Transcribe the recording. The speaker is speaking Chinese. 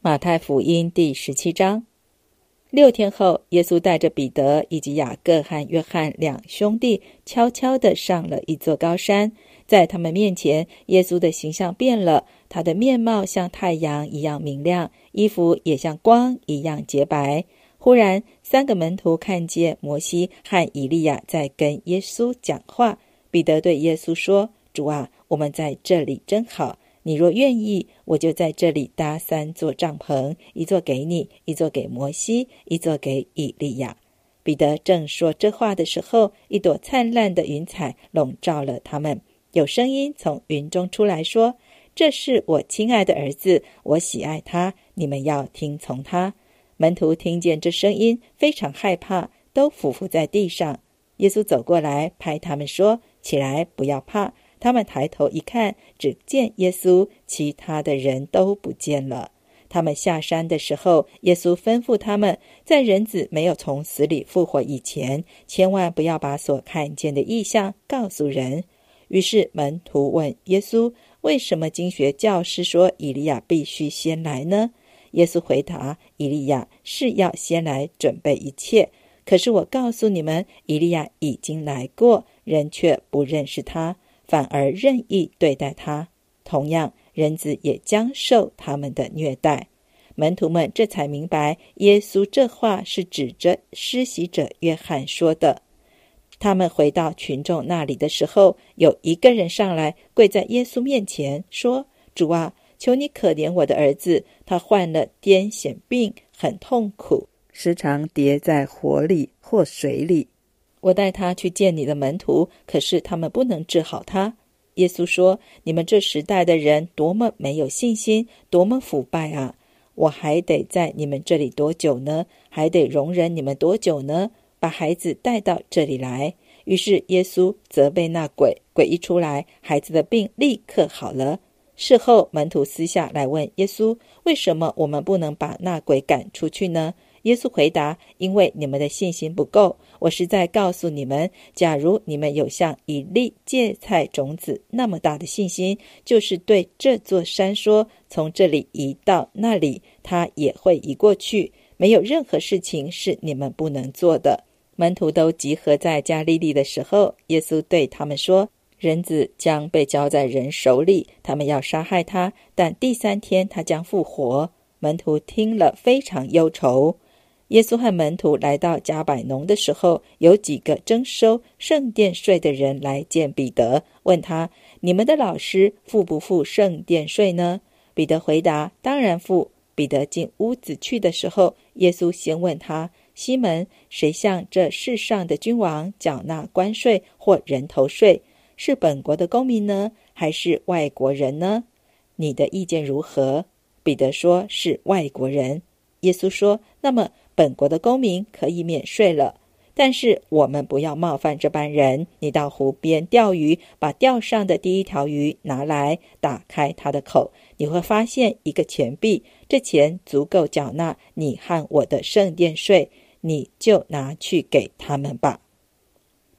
马太福音第17章。6天后，耶稣带着彼得以及雅各和约翰两兄弟悄悄地上了一座高山。在他们面前，耶稣的形象变了，他的面貌像太阳一样明亮，衣服也像光一样洁白。忽然3个门徒看见摩西和以利亚在跟耶稣讲话。彼得对耶稣说：主啊，我们在这里真好，你若愿意，我就在这里搭3座帐篷，一座给你，一座给摩西，一座给以利亚。彼得正说这话的时候，一朵灿烂的云彩笼罩了他们。有声音从云中出来说：这是我亲爱的儿子，我喜爱他，你们要听从他。门徒听见这声音，非常害怕，都俯伏在地上。耶稣走过来，拍他们说：起来，不要怕。他们抬头一看，只见耶稣，其他的人都不见了。他们下山的时候，耶稣吩咐他们，在人子没有从死里复活以前，千万不要把所看见的异象告诉人。于是门徒问耶稣：为什么经学教师说以利亚必须先来呢？耶稣回答：以利亚是要先来准备一切，可是我告诉你们，以利亚已经来过，人却不认识他，反而任意对待他。同样，人子也将受他们的虐待。门徒们这才明白，耶稣这话是指着施洗者约翰说的。他们回到群众那里的时候，有一个人上来跪在耶稣面前说：主啊，求你可怜我的儿子，他患了癫痫病，很痛苦，时常跌在火里或水里。我带他去见你的门徒，可是他们不能治好他。耶稣说：你们这时代的人多么没有信心，多么腐败啊！我还得在你们这里多久呢？还得容忍你们多久呢？把孩子带到这里来。于是耶稣责备那鬼，鬼一出来，孩子的病立刻好了。事后门徒私下来问耶稣：为什么我们不能把那鬼赶出去呢？耶稣回答：因为你们的信心不够。我实在告诉你们，假如你们有像一粒芥菜种子那么大的信心，就是对这座山说：从这里移到那里，它也会移过去。没有任何事情是你们不能做的。门徒都集合在加利利的时候，耶稣对他们说：人子将被交在人手里，他们要杀害他，但第3天他将复活。门徒听了非常忧愁。耶稣和门徒来到迦百农的时候，有几个征收圣殿税的人来见彼得，问他：你们的老师付不付圣殿税呢？彼得回答：当然付。彼得进屋子去的时候，耶稣先问他：西门，谁向这世上的君王缴纳关税或人头税？是本国的公民呢，还是外国人呢？你的意见如何？彼得说：是外国人。耶稣说：那么本国的公民可以免税了。但是我们不要冒犯这般人。你到湖边钓鱼，把钓上的第一条鱼拿来，打开它的口，你会发现一个钱币，这钱足够缴纳你和我的圣殿税，你就拿去给他们吧。